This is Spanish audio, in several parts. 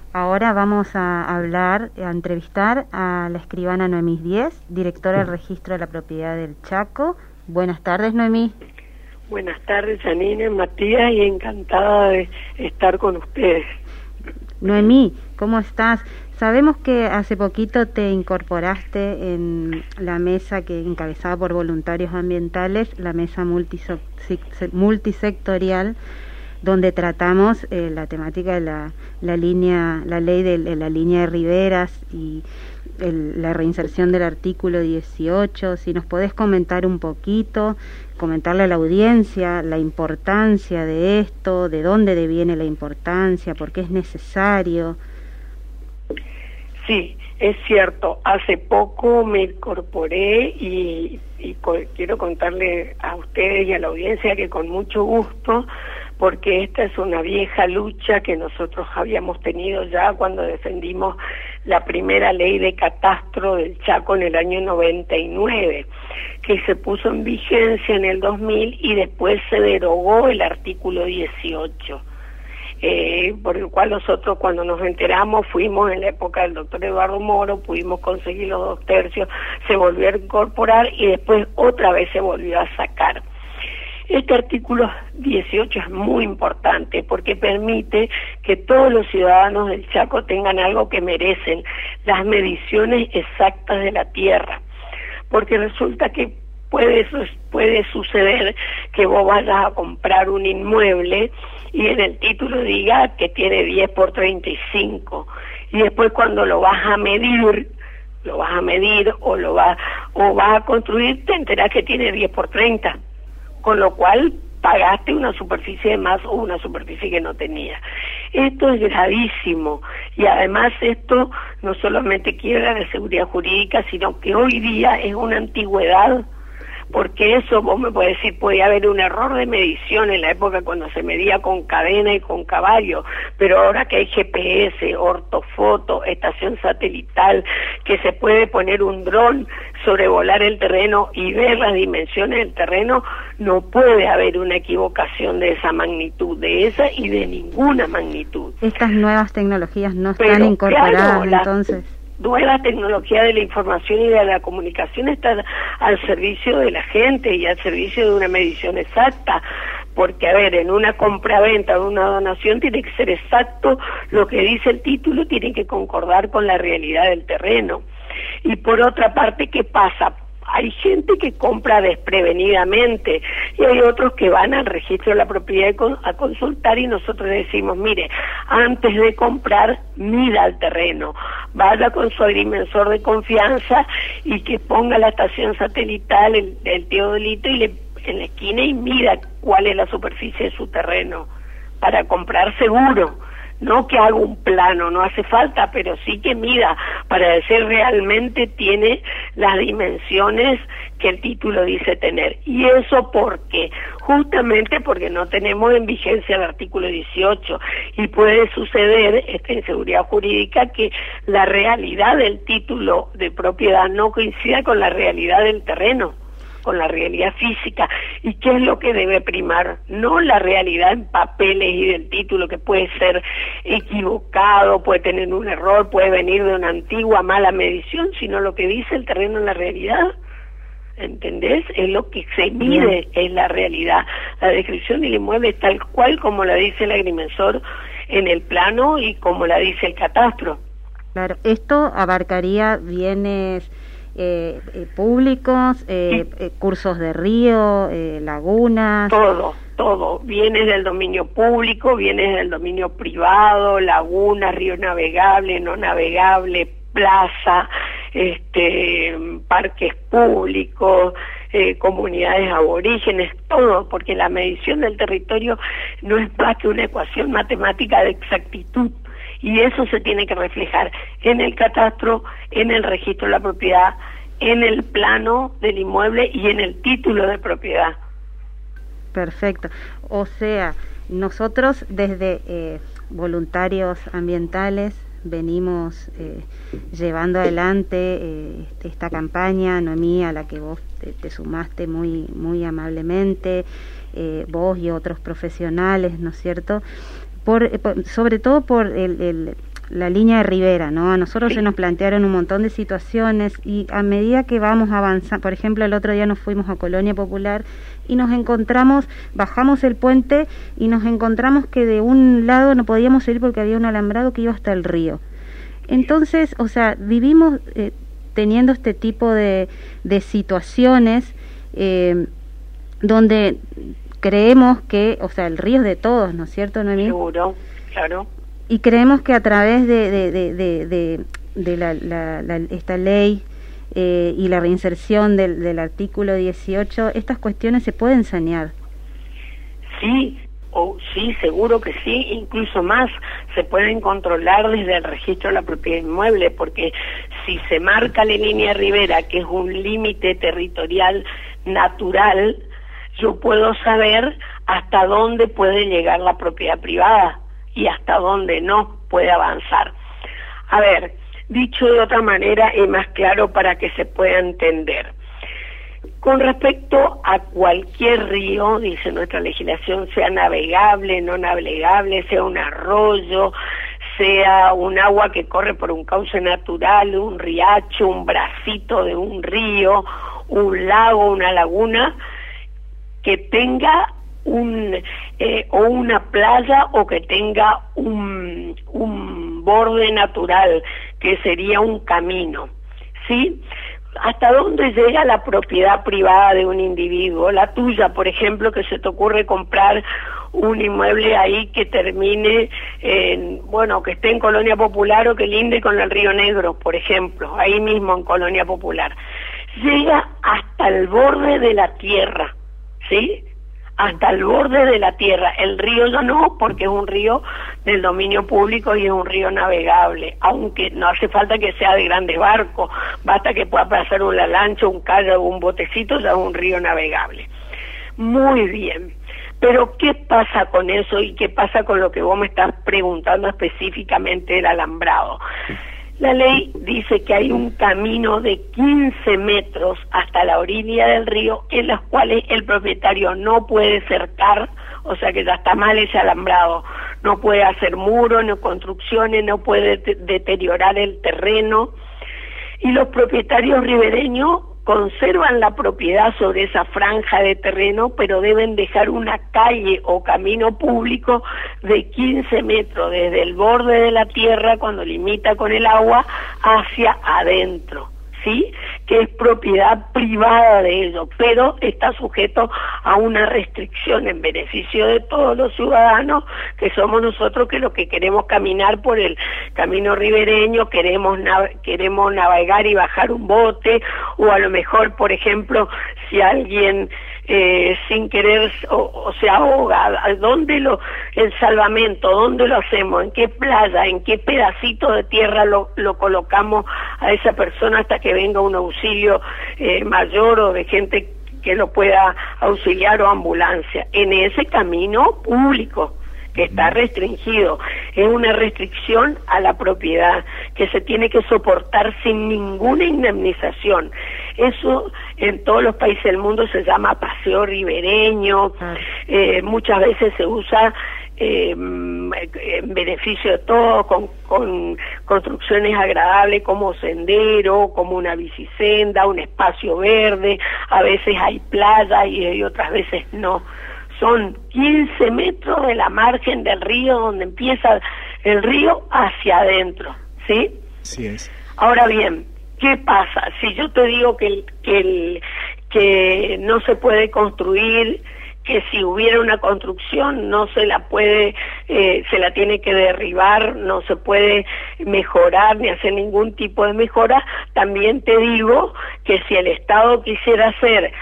Ahora vamos a entrevistar a la escribana Noemí Diez, directora del Registro de la Propiedad del Chaco. Buenas tardes, Noemí. Buenas tardes, Janine, Matías, y encantada de estar con ustedes. Noemí, ¿cómo estás? Sabemos que hace poquito te incorporaste en la mesa que encabezada por voluntarios ambientales, la mesa multisectorial, donde tratamos la temática de la ley de la línea de riberas y la reinserción del artículo 18. Si nos podés comentar un poquito, comentarle a la audiencia la importancia de esto, de dónde deviene la importancia, por qué es necesario. Sí, es cierto, hace poco me incorporé y quiero contarle a ustedes y a la audiencia que con mucho gusto, porque esta es una vieja lucha que nosotros habíamos tenido ya cuando defendimos la primera ley de catastro del Chaco en el año 99, que se puso en vigencia en el 2000 y después se derogó el artículo 18. Por el cual nosotros cuando nos enteramos fuimos en la época del doctor Eduardo Moro, pudimos conseguir los 2 tercios, se volvió a incorporar y después otra vez se volvió a sacar. Este artículo 18 es muy importante porque permite que todos los ciudadanos del Chaco tengan algo que merecen, las mediciones exactas de la tierra, porque resulta que puede suceder que vos vayas a comprar un inmueble y en el título diga que tiene 10 por 35 y después cuando lo vas a medir o vas a construir te enterás que tiene 10 por 30, con lo cual pagaste una superficie de más o una superficie que no tenía. Esto es gravísimo y además esto no solamente quiebra la seguridad jurídica, sino que hoy día es una antigüedad. Porque eso, vos me podés decir, podía haber un error de medición en la época cuando se medía con cadena y con caballo, pero ahora que hay GPS, ortofoto, estación satelital, que se puede poner un dron, sobrevolar el terreno y ver las dimensiones del terreno, no puede haber una equivocación de esa magnitud, de esa y de ninguna magnitud. Estas nuevas tecnologías no están incorporadas, claro, entonces. Nueva tecnología de la información y de la comunicación está al servicio de la gente y al servicio de una medición exacta, porque a ver, en una compra-venta o una donación tiene que ser exacto lo que dice el título, tiene que concordar con la realidad del terreno. Y por otra parte, ¿qué pasa? Hay gente que compra desprevenidamente y hay otros que van al registro de la propiedad a consultar y nosotros decimos, mire, antes de comprar, mida el terreno, vaya con su agrimensor de confianza y que ponga la estación satelital, el teodolito en la esquina y mida cuál es la superficie de su terreno para comprar seguro. No que haga un plano, no hace falta, pero sí que mida para decir realmente tiene las dimensiones que el título dice tener. ¿Y eso por qué? Justamente porque no tenemos en vigencia el artículo 18 y puede suceder esta inseguridad jurídica que la realidad del título de propiedad no coincida con la realidad del terreno, con la realidad física. ¿Y qué es lo que debe primar? No la realidad en papeles y del título, que puede ser equivocado, puede tener un error, puede venir de una antigua mala medición, sino lo que dice el terreno en la realidad. ¿Entendés? Es lo que se mide, es la realidad. La descripción del inmueble es tal cual como la dice el agrimensor en el plano y como la dice el catastro. Claro, esto abarcaría bienes públicos, cursos de río, lagunas. Todo, bienes del dominio público, bienes del dominio privado, lagunas, río navegable, no navegable, plaza, parques públicos, comunidades aborígenes, todo, porque la medición del territorio no es más que una ecuación matemática de exactitud. Y eso se tiene que reflejar en el catastro, en el registro de la propiedad, en el plano del inmueble y en el título de propiedad. Perfecto. O sea, nosotros desde voluntarios ambientales venimos llevando adelante esta campaña, Noemí, a la que vos te sumaste muy amablemente, vos y otros profesionales, ¿no es cierto? Sobre todo por la línea de ribera, ¿no? A nosotros se nos plantearon un montón de situaciones y a medida que vamos avanzando, por ejemplo, el otro día nos fuimos a Colonia Popular y nos encontramos, bajamos el puente y nos encontramos que de un lado no podíamos salir porque había un alambrado que iba hasta el río. Entonces, o sea, vivimos teniendo este tipo de situaciones donde creemos que, o sea, el río es de todos, ¿no es cierto, Noemí? Seguro, claro. Y creemos que a través de esta ley y la reinserción del artículo 18, estas cuestiones se pueden sanear. Sí, sí, seguro que sí, incluso más, se pueden controlar desde el registro de la propiedad inmueble, porque si se marca la línea ribera, que es un límite territorial natural, yo puedo saber hasta dónde puede llegar la propiedad privada y hasta dónde no puede avanzar. A ver, dicho de otra manera y más claro para que se pueda entender. Con respecto a cualquier río, dice nuestra legislación, sea navegable, no navegable, sea un arroyo, sea un agua que corre por un cauce natural, un riacho, un bracito de un río, un lago, una laguna, que tenga o una playa o que tenga un borde natural, que sería un camino, ¿sí? ¿Hasta dónde llega la propiedad privada de un individuo? La tuya, por ejemplo, que se te ocurre comprar un inmueble ahí que termine que esté en Colonia Popular o que linde con el Río Negro, por ejemplo, ahí mismo en Colonia Popular. Llega hasta el borde de la tierra, ¿sí? Hasta el borde de la tierra. El río ya no, porque es un río del dominio público y es un río navegable, aunque no hace falta que sea de grandes barcos, basta que pueda pasar una lancha, un kayak o un botecito, ya es un río navegable. Muy bien, pero ¿qué pasa con eso y qué pasa con lo que vos me estás preguntando específicamente del alambrado? La ley dice que hay un camino de 15 metros hasta la orilla del río en las cuales el propietario no puede cercar, o sea que ya está mal ese alambrado, no puede hacer muros, no construcciones, no puede deteriorar el terreno, y los propietarios ribereños conservan la propiedad sobre esa franja de terreno, pero deben dejar una calle o camino público de 15 metros desde el borde de la tierra, cuando limita con el agua, hacia adentro, ¿sí? Que es propiedad privada de ellos, pero está sujeto a una restricción en beneficio de todos los ciudadanos, que somos nosotros que los que queremos caminar por el camino ribereño, queremos navegar y bajar un bote, o a lo mejor, por ejemplo, si alguien sin querer o se ahoga, el salvamento, ¿dónde lo hacemos? ¿En qué playa? ¿En qué pedacito de tierra lo colocamos a esa persona hasta que venga un auxilio mayor o de gente que lo pueda auxiliar o ambulancia? En ese camino público que está restringido, es una restricción a la propiedad que se tiene que soportar sin ninguna indemnización. Eso en todos los países del mundo se llama paseo ribereño, muchas veces se usa en beneficio de todos, con construcciones agradables como sendero, como una bicicenda, un espacio verde, a veces hay playa y otras veces no. Son 15 metros de la margen del río, donde empieza el río, hacia adentro, ¿sí? Sí es. Ahora bien, ¿qué pasa? Si yo te digo que no se puede construir, que si hubiera una construcción no se la puede, se la tiene que derribar, no se puede mejorar ni hacer ningún tipo de mejora, también te digo que si el Estado quisiera hacer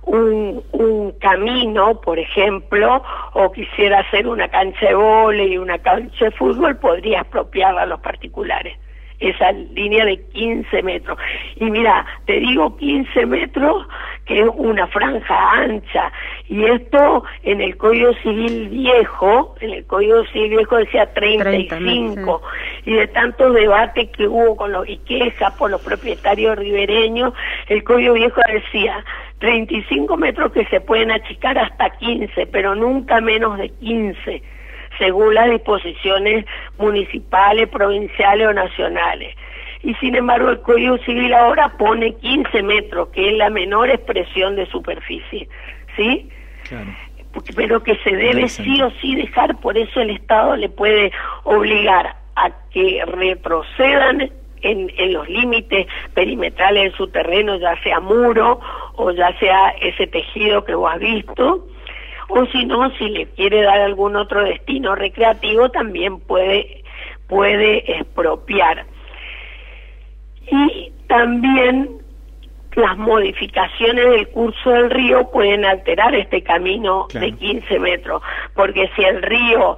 un camino, por ejemplo, o quisiera hacer una cancha de vóley y una cancha de fútbol, podría expropiarla a los particulares, esa línea de 15 metros. Y mira, te digo 15 metros, que es una franja ancha, y esto en el Código Civil Viejo, decía 35, y de tantos debates que hubo y quejas por los propietarios ribereños, el Código Viejo decía 35 metros que se pueden achicar hasta 15, pero nunca menos de 15, según las disposiciones municipales, provinciales o nacionales. Y sin embargo el Código Civil ahora pone 15 metros, que es la menor expresión de superficie, ¿sí? Claro. Pero que se debe sí o sí dejar, por eso el Estado le puede obligar a que retrocedan en los límites perimetrales de su terreno, ya sea muro o ya sea ese tejido que vos has visto, o si no, si le quiere dar algún otro destino recreativo, también puede expropiar. Y también las modificaciones del curso del río pueden alterar este camino, claro, de 15 metros, porque si el río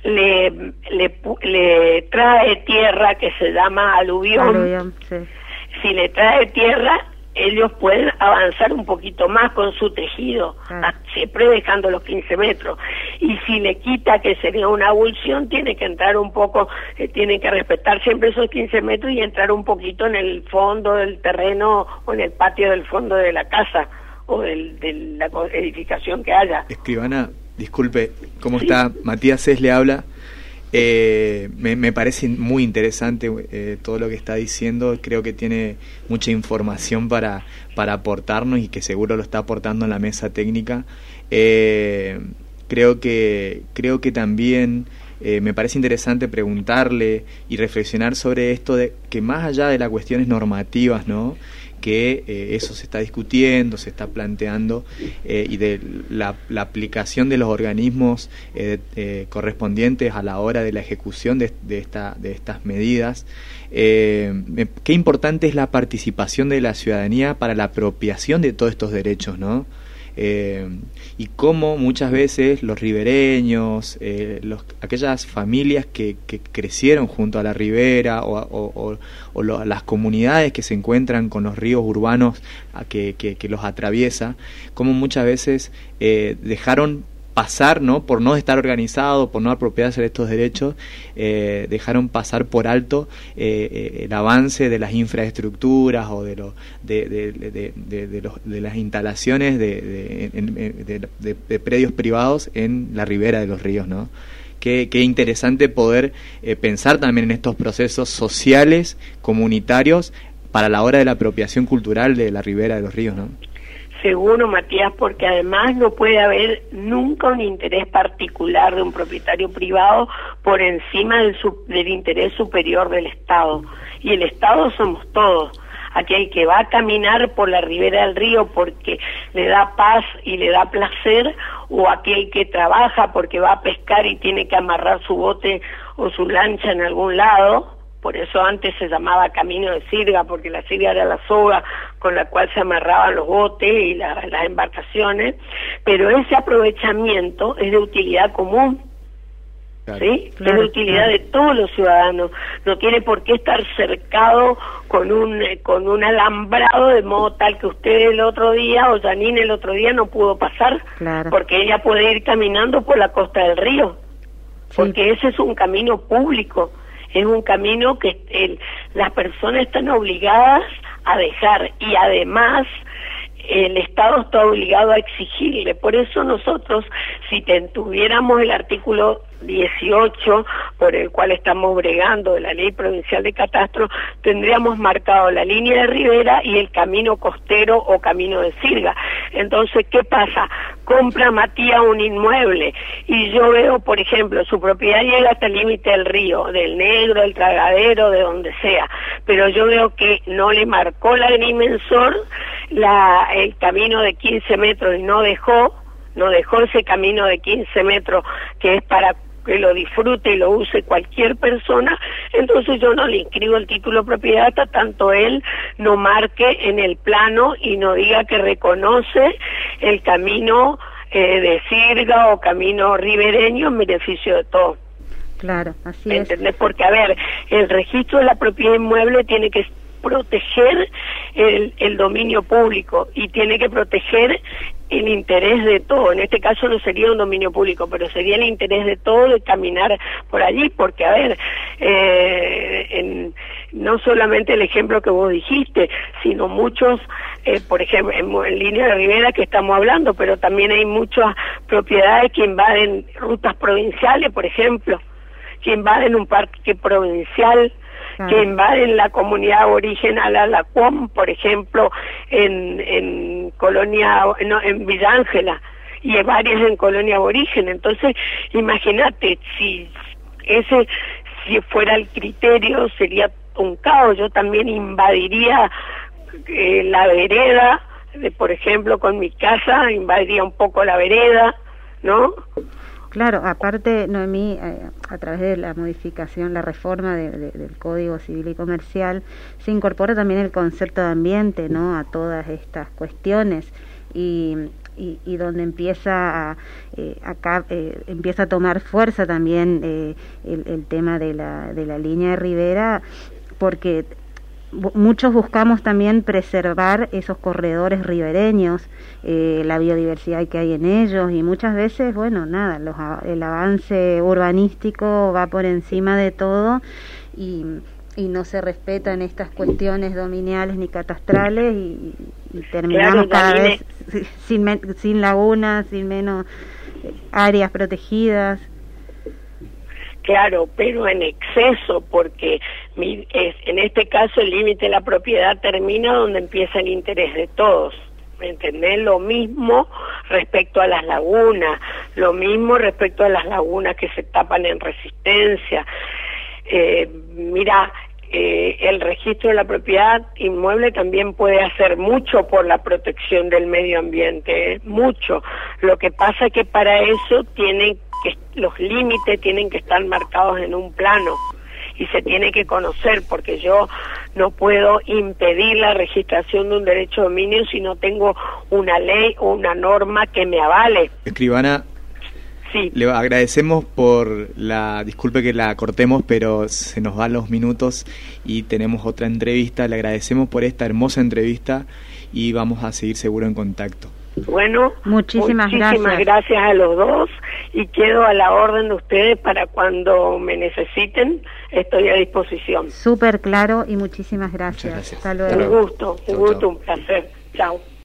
le trae tierra, que se llama aluvión, sí, si le trae tierra, ellos pueden avanzar un poquito más con su tejido, claro, siempre dejando los 15 metros. Y si le quita, que sería una abulsión, tiene que entrar un poco, tiene que respetar siempre esos 15 metros y entrar un poquito en el fondo del terreno o en el patio del fondo de la casa o de la edificación que haya. Escribana, disculpe, ¿cómo ¿Sí? está? Matías Cés le habla. Me parece muy interesante todo lo que está diciendo. Creo que tiene mucha información para aportarnos y que seguro lo está aportando en la mesa técnica. Creo que también me parece interesante preguntarle y reflexionar sobre esto de que más allá de las cuestiones normativas, ¿no?, que eso se está discutiendo, se está planteando, y de la aplicación de los organismos correspondientes a la hora de la ejecución de estas medidas. Qué importante es la participación de la ciudadanía para la apropiación de todos estos derechos, ¿no? Y cómo muchas veces los ribereños, aquellas familias que crecieron junto a la ribera o las comunidades que se encuentran con los ríos urbanos que los atraviesa, cómo muchas veces dejaron pasar, ¿no?, por no estar organizado, por no apropiarse de estos derechos, dejaron pasar por alto el avance de las infraestructuras o de las instalaciones de predios privados en la ribera de los ríos, ¿no? Qué interesante poder pensar también en estos procesos sociales, comunitarios, para la hora de la apropiación cultural de la ribera de los ríos, ¿no? Seguro, Matías, porque además no puede haber nunca un interés particular de un propietario privado por encima del interés superior del Estado. Y el Estado somos todos. Aquel que va a caminar por la ribera del río porque le da paz y le da placer, o aquel que trabaja porque va a pescar y tiene que amarrar su bote o su lancha en algún lado. Por eso antes se llamaba camino de sirga, porque la sirga era la soga con la cual se amarraban los botes y las embarcaciones, pero ese aprovechamiento es de utilidad común, claro, ¿sí? Claro, es de utilidad, claro, de todos los ciudadanos. No tiene por qué estar cercado con un alambrado, de modo tal que usted el otro día o Janine el otro día no pudo pasar, claro, porque ella puede ir caminando por la costa del río, sí, porque ese es un camino público. Es un camino que las personas están obligadas a dejar, y además el Estado está obligado a exigirle. Por eso nosotros, si tuviéramos el artículo 18, por el cual estamos bregando, de la Ley Provincial de Catastro, tendríamos marcado la línea de ribera y el camino costero o camino de sirga. Entonces, ¿qué pasa? Compra Matías un inmueble y yo veo, por ejemplo, su propiedad llega hasta el límite del río, del Negro, del Tragadero, de donde sea, pero yo veo que no le marcó el agrimensor el camino de 15 metros y no dejó ese camino de 15 metros que es para que lo disfrute y lo use cualquier persona. Entonces yo no le inscribo el título de propiedad hasta tanto él no marque en el plano y no diga que reconoce el camino de sirga o camino ribereño en beneficio de todos. Claro, así es. ¿Entendés? Porque, a ver, el registro de la propiedad inmueble tiene que proteger el dominio público y tiene que proteger el interés de todo. En este caso no sería un dominio público, pero sería el interés de todo de caminar por allí, porque, a ver, no solamente el ejemplo que vos dijiste, sino muchos, por ejemplo, en línea de Rivera que estamos hablando, pero también hay muchas propiedades que invaden rutas provinciales, por ejemplo, que invaden un parque provincial, que invaden la comunidad aboriginal Alacuón, por ejemplo, en Colonia, no, en Villa Ángela, y hay varias en Colonia Aborigen. Entonces, imagínate, si fuera el criterio, sería un caos. Yo también invadiría la vereda, por ejemplo, con mi casa, invadiría un poco la vereda, ¿no? Claro, aparte, Noemí, a través de la modificación, la reforma del Código Civil y Comercial, se incorpora también el concepto de ambiente, ¿no?, a todas estas cuestiones, y donde empieza empieza a tomar fuerza también el tema de la línea de Rivera, porque muchos buscamos también preservar esos corredores ribereños, la biodiversidad que hay en ellos, y muchas veces, bueno, nada, el avance urbanístico va por encima de todo y no se respetan estas cuestiones dominiales ni catastrales y terminamos cada vez sin lagunas, sin menos áreas protegidas. Claro, pero en exceso, porque en este caso el límite de la propiedad termina donde empieza el interés de todos. ¿Me entendés? Lo mismo respecto a las lagunas, lo mismo respecto a las lagunas que se tapan en Resistencia. El registro de la propiedad inmueble también puede hacer mucho por la protección del medio ambiente, mucho. Lo que pasa es que para eso los límites tienen que estar marcados en un plano y se tiene que conocer, porque yo no puedo impedir la registración de un derecho de dominio si no tengo una ley o una norma que me avale. Escribana, sí. Le agradecemos disculpe que la cortemos, pero se nos van los minutos y tenemos otra entrevista. Le agradecemos por esta hermosa entrevista y vamos a seguir seguro en contacto. Bueno, muchísimas gracias a los dos y quedo a la orden de ustedes para cuando me necesiten, estoy a disposición. Súper claro y muchísimas gracias. Muchas gracias. Hasta luego. Un gusto, un placer. Chao.